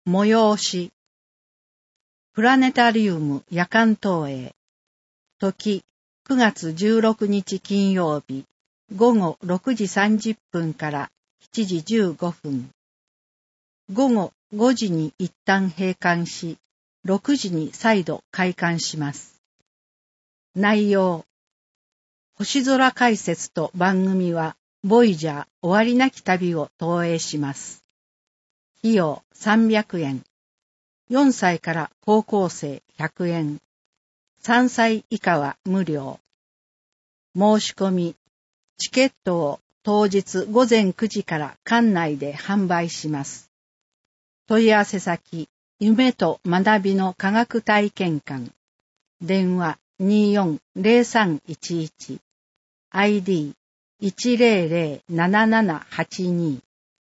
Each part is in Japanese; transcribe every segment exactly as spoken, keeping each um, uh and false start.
催し。プラネタリウム夜間投影。時、くがつじゅうろくにち金曜日、ごごろくじさんじゅっぷんからしちじじゅうごふん。ごごごじに一旦閉館し、ろくじに再度開館します。内容。星空解説と番組は、ボイジャー終わりなき旅を投影します。費用さんびゃくえん。よんさいから高校生ひゃくえん。さんさい以下は無料。申し込み。チケットを当日ごぜんくじから館内で販売します。問い合わせ先、夢と学びの科学体験館。電話にーよんぜろさんいちいち。アイディーいちぜろぜろななななはちに。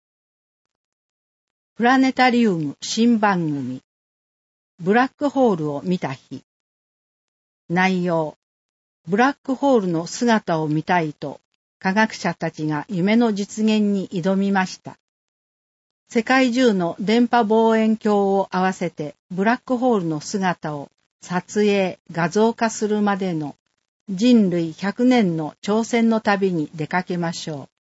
プラネタリウム新番組。ブラックホールを見た日。内容。ブラックホールの姿を見たいと、科学者たちが夢の実現に挑みました。世界中の電波望遠鏡を合わせてブラックホールの姿を撮影、画像化するまでの人類ひゃくねんの挑戦の旅に出かけましょう。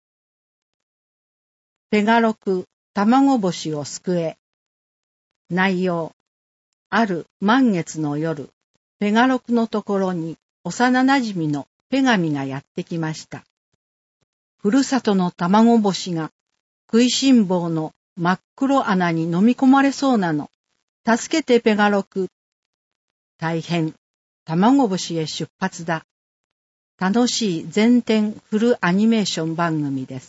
ペガロク、卵星を救え。内容。ある満月の夜、ペガロクのところに幼馴染のペガミがやってきました。ふるさとの卵星が食いしん坊の真っ黒穴に飲み込まれそうなの。助けてペガロク。大変、卵星へ出発だ。楽しい全天フルアニメーション番組です。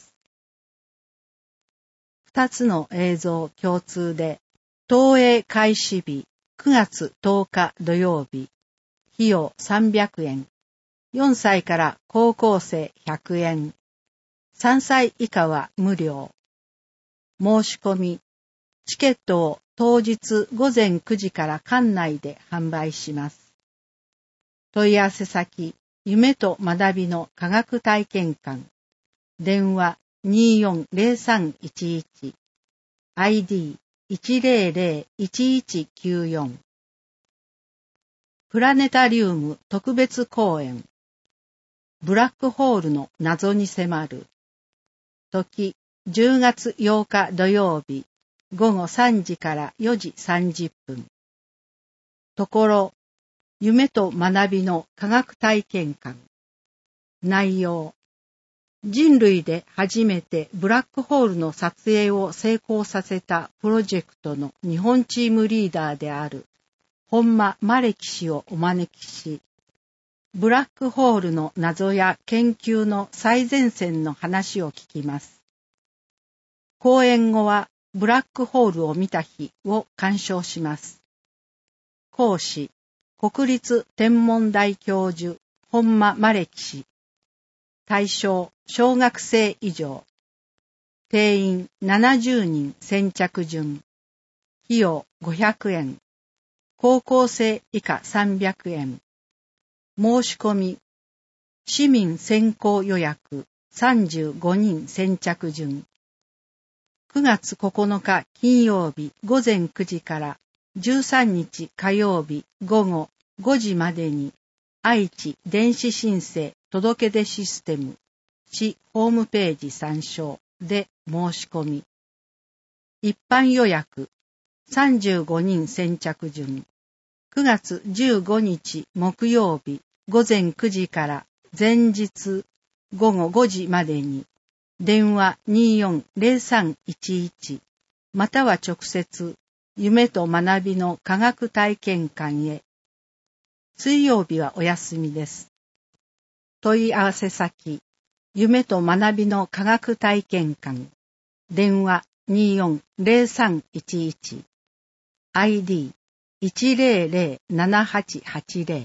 二つの映像共通で、投影開始日くがつとおか土曜日、費用さんびゃくえん、よんさいから高校生ひゃくえん、さんさい以下は無料。申し込み、チケットを当日ごぜんくじから館内で販売します。問い合わせ先、夢と学びの科学体験館。電話にーよんぜろさんいちいち。アイディーいちぜろぜろいちいちきゅうよん。プラネタリウム特別公演。ブラックホールの謎に迫る。時、じゅうがつようか土曜日、ごごさんじからよじさんじゅっぷん。ところ、夢と学びの科学体験館。内容。人類で初めてブラックホールの撮影を成功させたプロジェクトの日本チームリーダーである本間マレキ氏をお招きし、ブラックホールの謎や研究の最前線の話を聞きます。講演後はブラックホールを見た日を鑑賞します。講師、国立天文台教授本間マレキ氏。対象、小学生以上。定員ななじゅうにん先着順。費用ごひゃくえん。高校生以下さんびゃくえん。申し込み。市民先行予約さんじゅうごにん先着順。くがつここのか金曜日ごぜんくじからじゅうさんにち火曜日ごごごじまでに愛知電子申請届出システム市ホームページ参照で申し込み。一般予約さんじゅうごにん先着順。くがつじゅうごにち木曜日ごぜんくじから前日ごごごじまでに電話にーよんぜろさんいちいちまたは直接夢と学びの科学体験館へ。水曜日はお休みです。問い合わせ先、夢と学びの科学体験館。電話にーよんぜろさんいちいち。アイディーいちぜろぜろななはちはちぜろ。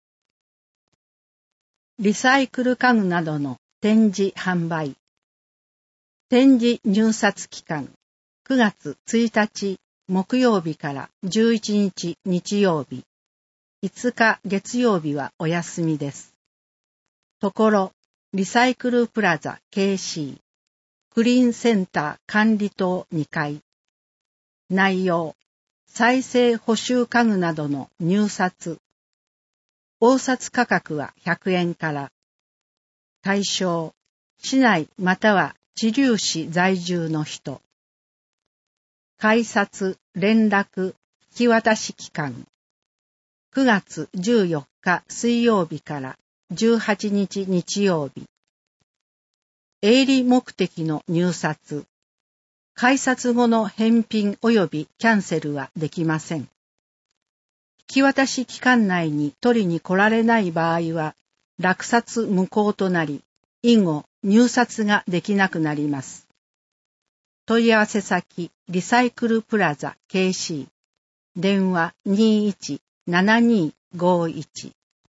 リサイクル家具などの展示販売。展示入札期間くがつついたち木曜日からじゅういちにち日曜日、いつか月曜日はお休みです。ところ、リサイクルプラザ ケーシー、クリーンセンター管理棟にかい。内容、 再生補修家具などの入札。応札価格はひゃくえんから。対象、市内または知立市在住の人。改札、連絡、引き渡し期間。くがつじゅうよっか水曜日からじゅうはちにち日曜日。営利目的の入札。改札後の返品及びキャンセルはできません。引き渡し期間内に取りに来られない場合は、落札無効となり、以後入札ができなくなります。問い合わせ先、リサイクルプラザ ケーシー。電話 にーいち ななにーごーいち。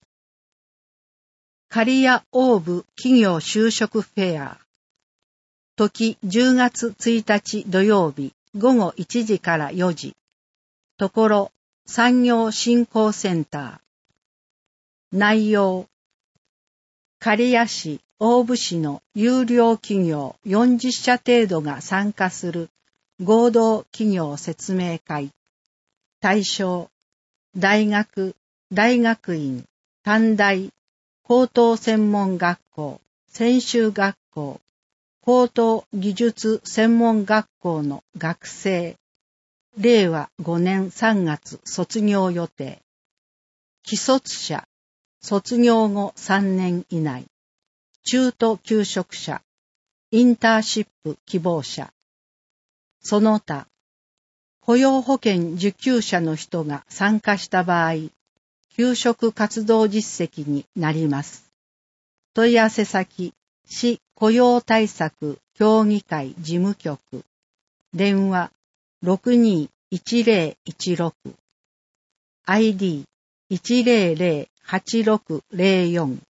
刈谷オーブ企業就職フェア。時じゅうがつついたち土曜日ごごいちじからよじ。ところ産業振興センター。内容。刈谷市、大府市の優良企業よんじゅっしゃ程度が参加する合同企業説明会。対象、大学、大学院、短大、高等専門学校、専修学校、高等技術専門学校の学生。れいわごねんさんがつ卒業予定。既卒者、卒業後さんねん以内。中途求職者、インターンシップ希望者。その他、雇用保険受給者の人が参加した場合、求職活動実績になります。問い合わせ先、市雇用対策協議会事務局。電話 ろくにーいちぜろいちろく。アイディー いちぜろぜろはちろくぜろよん。